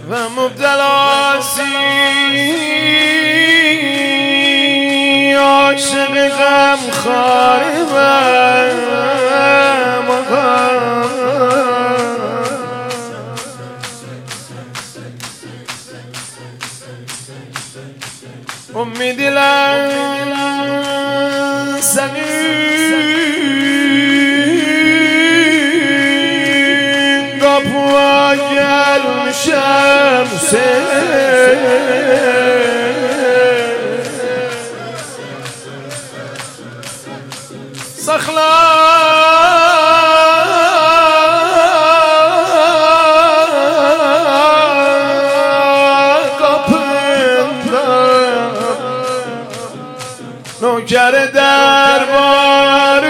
و مبتلاسی عاشق غم خاری امیدی لنسنین قapıya gelmişem sakla نوکر دربار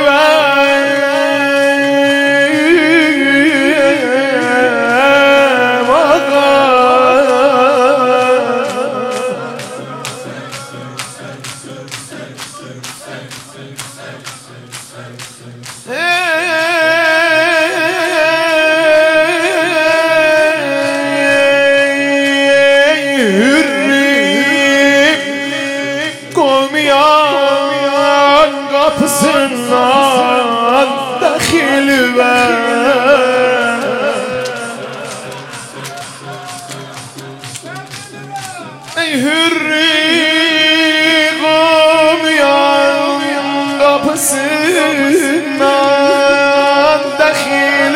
kapısından dahil ver ey hürri Komiyan kapısından dahil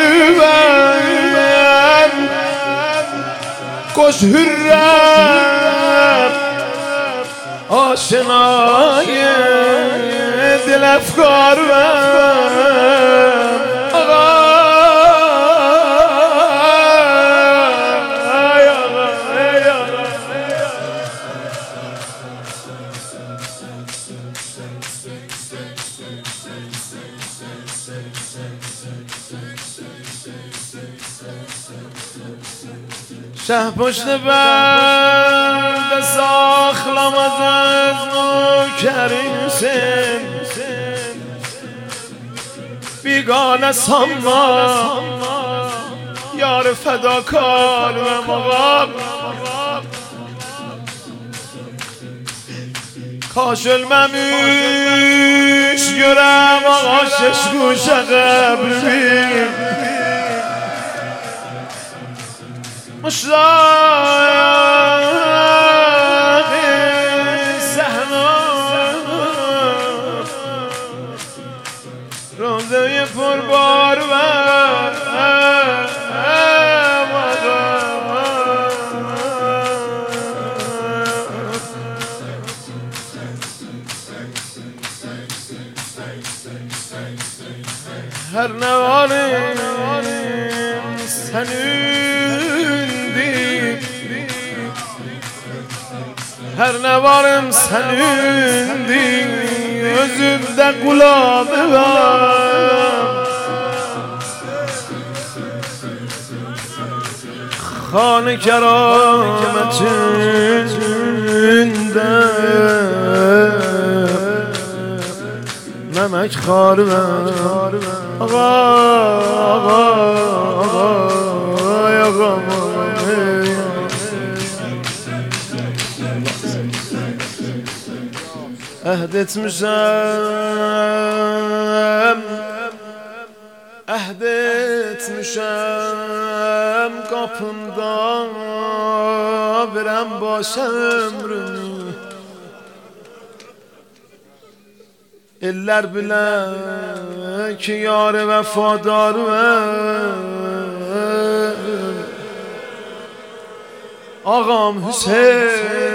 ver koş hürrem aşinayı دل افکار شه پشت برد ساخلم از نوکرین سن بیگانه ساما یار فداکار و مقام kaşılmamış görem ağaç şuşa kabrim مشتاق صحنا روزه پربار و هر نواریم senindi her ne varım senindi özümde kulağımı var Xan-ı kerametinde Memek xar ver Ağa Əhd etmişəm qapımdan verəm baş ömrümü Eller bilər ki yar vəfadarım Ağam Hüseyin